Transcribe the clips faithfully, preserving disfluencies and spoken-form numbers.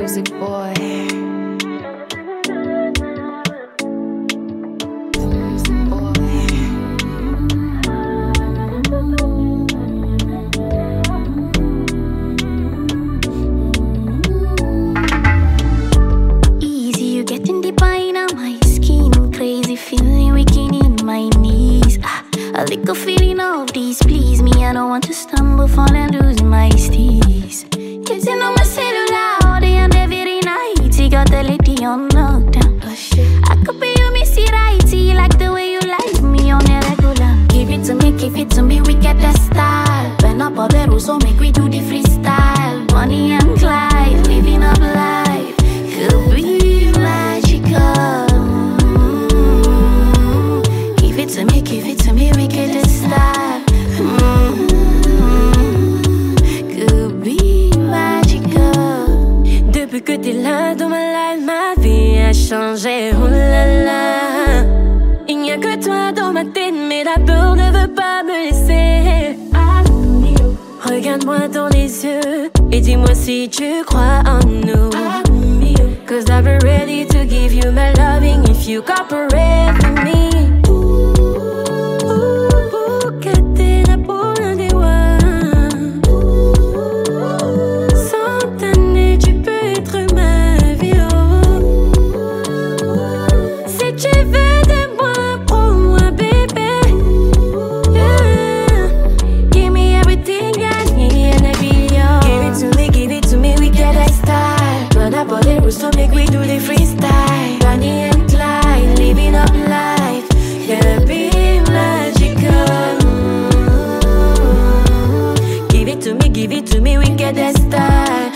Music boy. Feeling weak in my knees. Ah, a little feeling of these, please me. I don't want to stumble, fall and lose my steez. Kissing on my cellular all day and every night. He got the lady on lockdown. I could be you, missy righty, like the way you like me on a regular. Give it to me, give it to me, we get the style. Burn up all the rules, so make we do the freestyle. Bonnie and Clyde, living up life. Could be magical. Give it to me, give it to me, we get the style. Mm-hmm. Could be magical. Depuis que t'es là dans ma life, ma vie a changé, oh là là. Il n'y a que toi dans ma tête, mais la peur ne veut pas me laisser. Regarde-moi dans les yeux et dis-moi si tu crois en nous. Cause I'll be ready to give you my loving if you cooperate with me. So make we do the freestyle. Bonnie and Clyde, living up life. Yeah, be magical. Mm-hmm. Give it to me, give it to me, we get that style.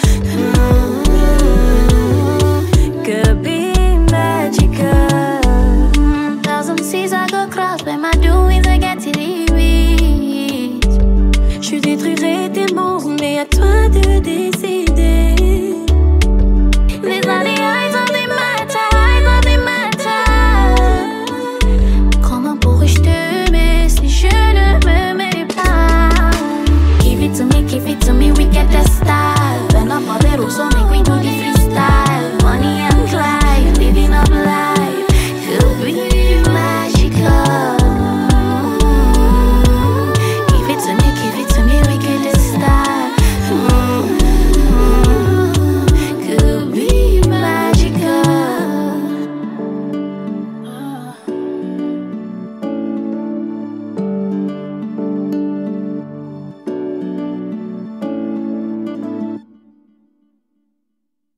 Mm-hmm. Could be magical. Mm, thousand seas I go cross, but my doings I get to the reach. Je détruirai tes mots, mais à toi de décider.